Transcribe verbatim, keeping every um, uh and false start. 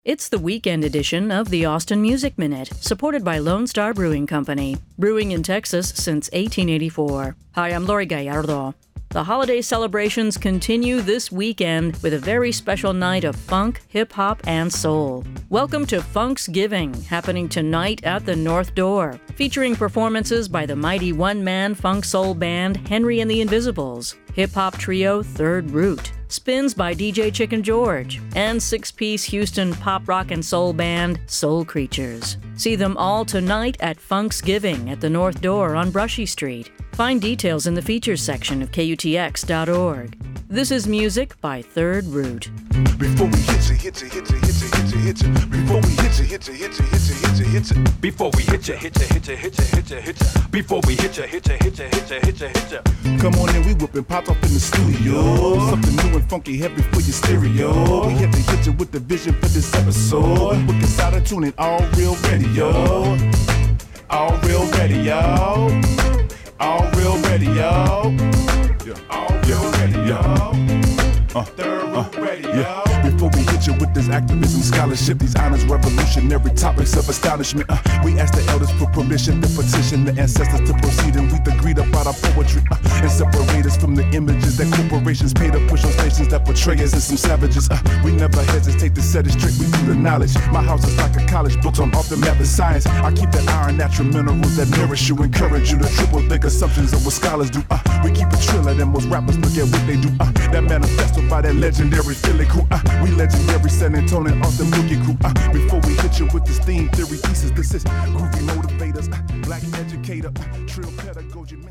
It's the weekend edition of the Austin Music Minute, supported by Lone Star Brewing Company, brewing in Texas since eighteen eighty-four. Hi, I'm Lori Gallardo. The holiday celebrations continue this weekend with a very special night of funk, hip-hop, and soul. Welcome to Funksgiving, happening tonight at the North Door, featuring performances by the mighty one-man funk soul band Henry and the Invisibles, hip-hop trio Third Root, spins by D J Chicken George, and six-piece Houston pop rock and soul band Soul Creatures. See them all tonight at Funksgiving at the North Door on Brushy Street. Find details in the features section of K U T X dot org. This is music by Third Root. Before we hit you, hit you, hit you, hit you, hit you, hit you. Before we hit you, hit you, hit you, hit you, hit you, hit you. Before we hit you, hit you, hit you, hit you, hit you, hit you. Before we hit you, hit you, hit you, hit you, hit you, hit you. Come on in, we whipping pop up in the studio. Something new and funky, heavy for your stereo. We hit the hit you with the vision for this episode. Wicked side of tuning, all real radio. All real radio. All real radio. Yeah. All real radio. Uh, Third Root uh, Radio. Yeah. Before we hit you with this activism, scholarship, these honors, revolutionary topics of astonishment. Uh, we ask the elders for permission to petition the ancestors to proceed, and we agreed about our poetry uh, and separate us from the images that corporations pay to push on stations that portray us as some savages. Uh, we never hesitate to set it straight, we do the knowledge. My house is like a college, books on off the map of science. I keep the iron, natural minerals that nourish you, encourage you to triple think assumptions of what scholars do. Uh, we keep it triller than most rappers, look at what they do. Uh, that manifesto by that legendary Philly crew. Uh, we legendary San Antonio and Austin Boogie crew. Uh, before we hit you with this theme theory thesis, this is groovy motivators, uh, black educator, uh, trill pedagogy.